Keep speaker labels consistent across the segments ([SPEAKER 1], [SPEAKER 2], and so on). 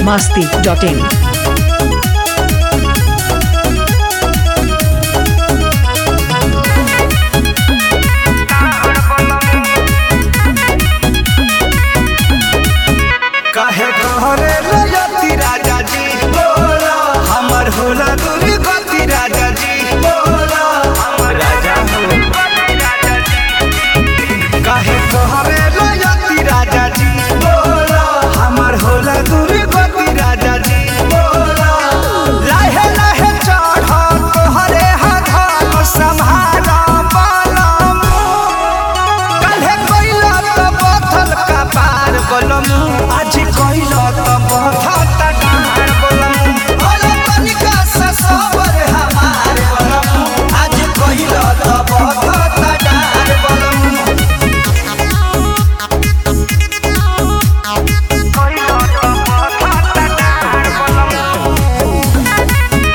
[SPEAKER 1] biharmasti.in
[SPEAKER 2] काहे कहरे लयती राजा जी बोला हमर होला दूरी गति राजा जी बोला हमर राजा हो काहे कहरे लयती राजा जी बोला हमर होला दूरी गति राजा जी बोला लाहे लाहे चढ़ तोहरे हाथ संभाला बलम काहे कइला त पथल का पार बलम आज कइला त पथल डार बलम ओले तनिका से सबर हमार बलम आज कइला त पथल डार बलम कइला त पथल डार बलम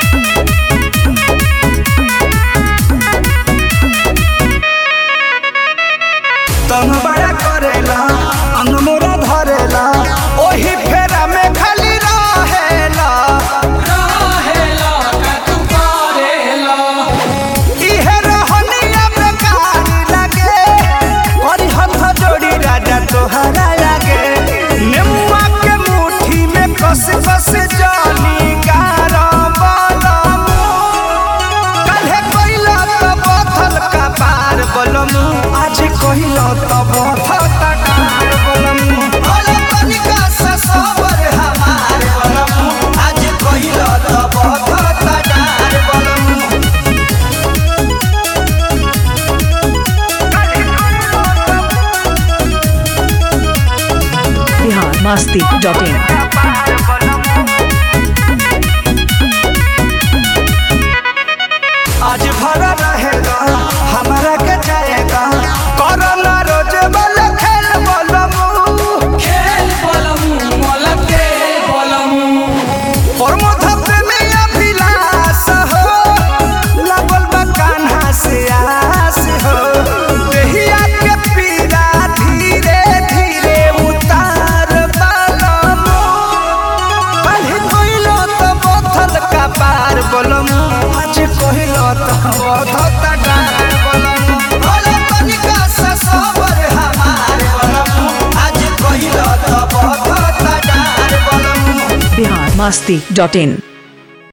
[SPEAKER 2] तन बड़ा करेला अंग मोरा धरेला ओही फेरा में खाली रहेला इहे रहनिया बेकार लागे और हाथ जोड़ी राजा तोहरा लागे नेमुआ के मुट्ठी में कस कस जानी गारा बलम काल्हे कइला त पथल का पार बलम आज कइला त पथल डार बलम ओले तनिका से सबर हमार बलम आज कइला त पथल डार बलम
[SPEAKER 1] biharmasti.in
[SPEAKER 2] आज भरा रहेगा हमारा के जाएगा कोरोना रोज बल खेल बलमू प्रमोद में अभिलाष हो लगल बा कान्हा से आस हो देहिया के पीड़ा धीरे धीरे उतार बलमू पहले कइलो त पथल का पार बलमू आज कइलो त पथल डार बलमू ओले तनिका से सबर हमार बलमू आज कइलो त पथल डार बलमू
[SPEAKER 1] biharmasti.in